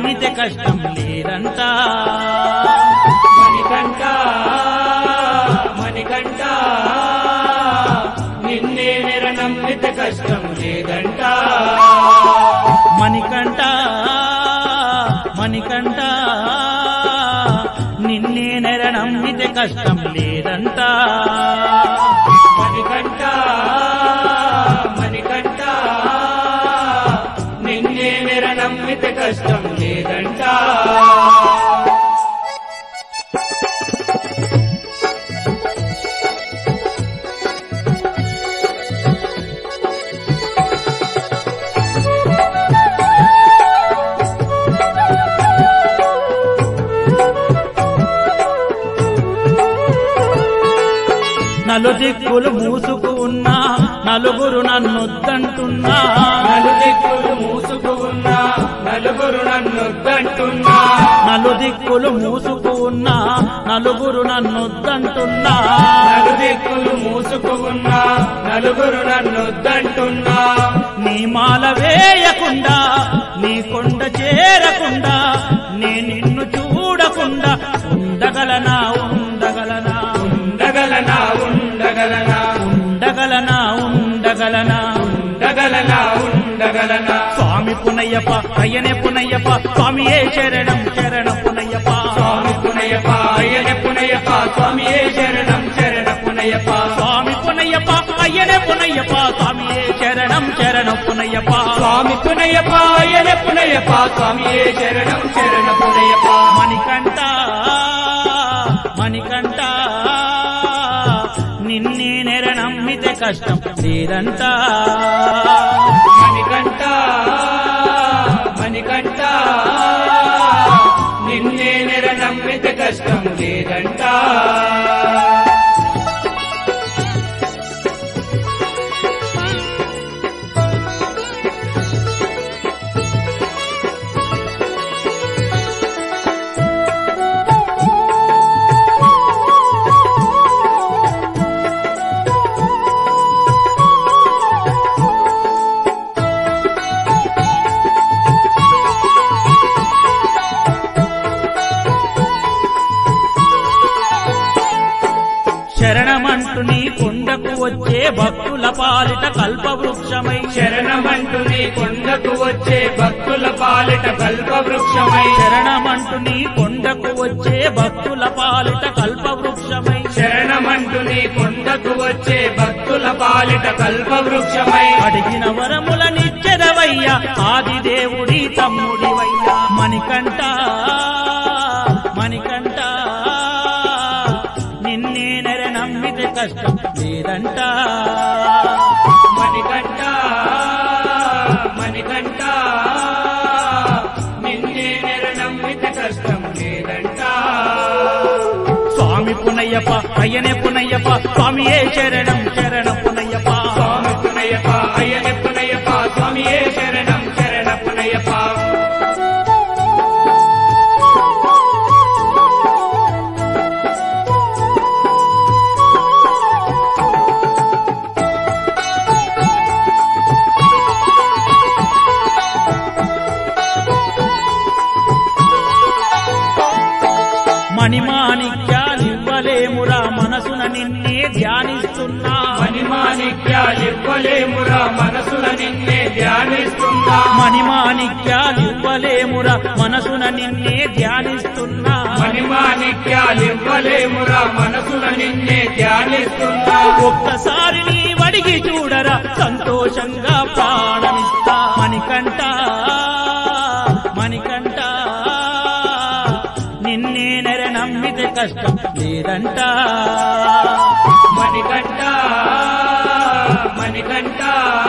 నమ్మితే కష్టం లేదంట. మణికంఠ మణికంఠ నిన్నే నమ్మితే కష్టం లేదంట. మణికంఠ మణికంఠ నిన్నే నమ్మితే కష్టం లేదంట. మణికంఠ మణికంఠ నిన్నే నమ్మితే కష్టం లేదంట. నలుదిక్కులు మూసుకు ఉన్నా నలుగురు నన్నొద్దంటున్నా. నలుదిక్కులు మూసుకు ఉన్నా నలుగురు నన్నొద్దంటున్నా. నలుదిక్కులు మూసుకు ఉన్నా నలుగురు నన్నొద్దంటున్నా. నలుదిక్కులు మూసుకు ఉన్నా నలుగురు నన్నొద్దంటున్నా. నీ మాల వేయకుండా నీ కొండ చేరకుండా నే నిన్ను చూడకుండా ఉండగలనా ఉండగలనా ఉండగలనా ఉండగలనా ఉండగలనా ఉండగలనా ఉండగలనా ఉండగలనా. స్వామి పునయ్యప్ప అయ్యనే పునయ్యప్ప స్వామియే శరణం శరణ పునయ్యప్ప. స్వామి పునయ్యప్ప అయ్యనే పునయ్యప్ప స్వామియే శరణం శరణ పునయ్యప్ప. స్వామి పునయ్యప్ప అయ్యనే పునయ్యప్ప స్వామియే శరణం శరణ పునయ్యప్ప. స్వామి పునయ్యప్ప అయ్యనే పునయ్యప్ప స్వామియే శరణం శరణ పునయ్యప్ప. మణికంఠ మణికంఠ నిన్నే నమ్మితే కష్టం లేదంట. మణికంఠ మణికంఠ నిన్నే నమ్మితే కష్టం లేదంట. శరణమంటూ నీ కొండకు వచ్చే భక్తుల పాలిట కల్పవృక్షమై. శరణమంటూ నీ కొండకు వచ్చే భక్తుల పాలిట కల్పవృక్షమై. శరణమంటూ నీ కొండకు వచ్చే భక్తుల పాలిట కల్పవృక్షమై. శరణమంటూ నీ కొండకు వచ్చే భక్తుల పాలిట కల్పవృక్షమై. అడిగిన వరముల నిచ్చెదవయ్యా ఆదిదేవుడి తమ్ముడివయ్యా. మణికంఠ మణికంఠ నిన్నే నమ్మితే కష్టం లేదంట. మణికంఠ మణికంఠ నిన్నే నమ్మితే కష్టం లేదంట. స్వామి పునయ్యప్ప అయ్యనే పునయ్యప్ప స్వామియే శరణం శరణ పునయ్యప్ప. స్వామి పునయ్యప్ప అయ్యనే పునయ్యప్ప స్వామియే శరణం శరణ పునయ్యప్ప. మణిమాణిక్యాలివ్వలేమురా మనసున నిన్నే ధ్యానిస్తున్నా. మణిమాణిక్యాలివ్వలేమురా మనసున నిన్నే ధ్యానిస్తున్నా. మణిమాణిక్యాలివ్వలేమురా మనసున నిన్నే ధ్యానిస్తున్నా. మణిమాణిక్యాలివ్వలేమురా మనసున నిన్నే ధ్యానిస్తున్నా. ఒక్కసారి నీ వడిగి చూడరా సంతోషంగా ప్రాణమిస్తా. మణికంఠ మణికంఠ నిన్నే నమ్మితే కష్టం లేదంట. మణికంఠ మణికంఠ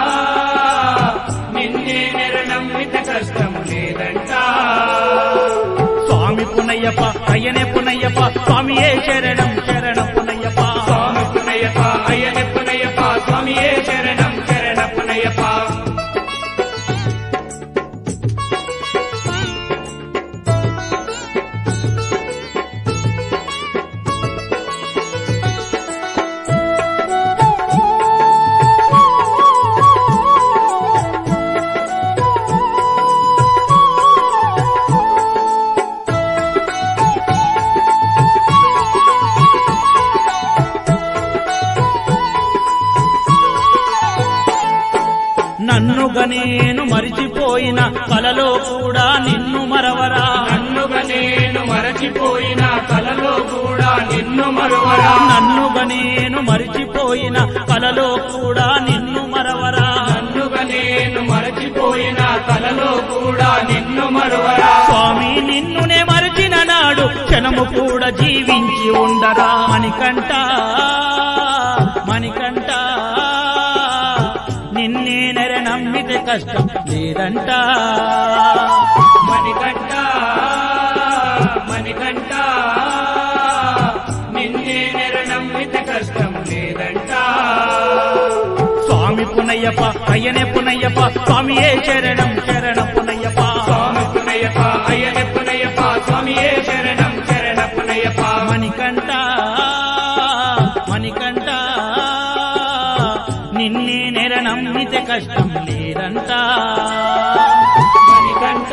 నిన్నే నమ్మితే కష్టం లేదంట. స్వామి పునయ్యప్ప అయ్యనే పునయ్యప్ప స్వామియే శరణం శరణ పునయ్యప్ప. స్వామి పునయ్యప్ప అయ్యనే పునయ్యప్ప స్వామియే శరణం శరణ పునయ్యప్ప. నన్నుగా నేను మరిచిపోయిన కలలో కూడా నిన్ను మరవరా నన్నుగా నేను మరచిపోయిన కలలో కూడా నిన్ను మరువరా నన్నుగా నేను మరిచిపోయిన కలలో కూడా నిన్ను మరవరా నన్నుగా నేను మరచిపోయిన కలలో కూడా నిన్ను మరువరా స్వామి నిన్నునే మరచిన నాడు క్షణము కూడా జీవించి ఉండరా మణికంఠ మణికంఠ నిన్నే నెర నమ్మితే కష్టం లేదంట మణికంఠ మణికంఠ నిన్నే నెర నమ్మితే కష్టం లేదంట స్వామి పునయ్యప్ప అయ్యనే పునయ్యప్ప స్వామియే శరణం శరణ పునయ్యప్ప స్వామి పునయ్యప్ప అయ్యనే పునయ్యప్ప స్వామియే శరణం శరణ పునయ్యప్ప మణికంఠ మణికంఠ నిన్నే నెర నమ్మితే కష్టం లేదంట మణికంఠ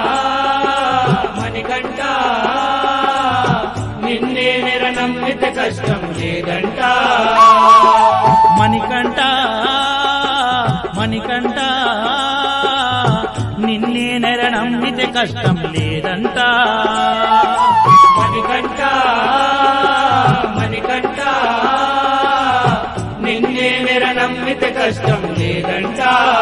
మణికంఠ నిన్నే నెర నమ్మితే కష్టం లేదంట మణికంఠ మణికంఠ నిన్నే నెర నమ్మితే కష్టం లేదంట మణికంఠ మణికంఠ నిన్నే నెర నమ్మితే కష్టం లేదంట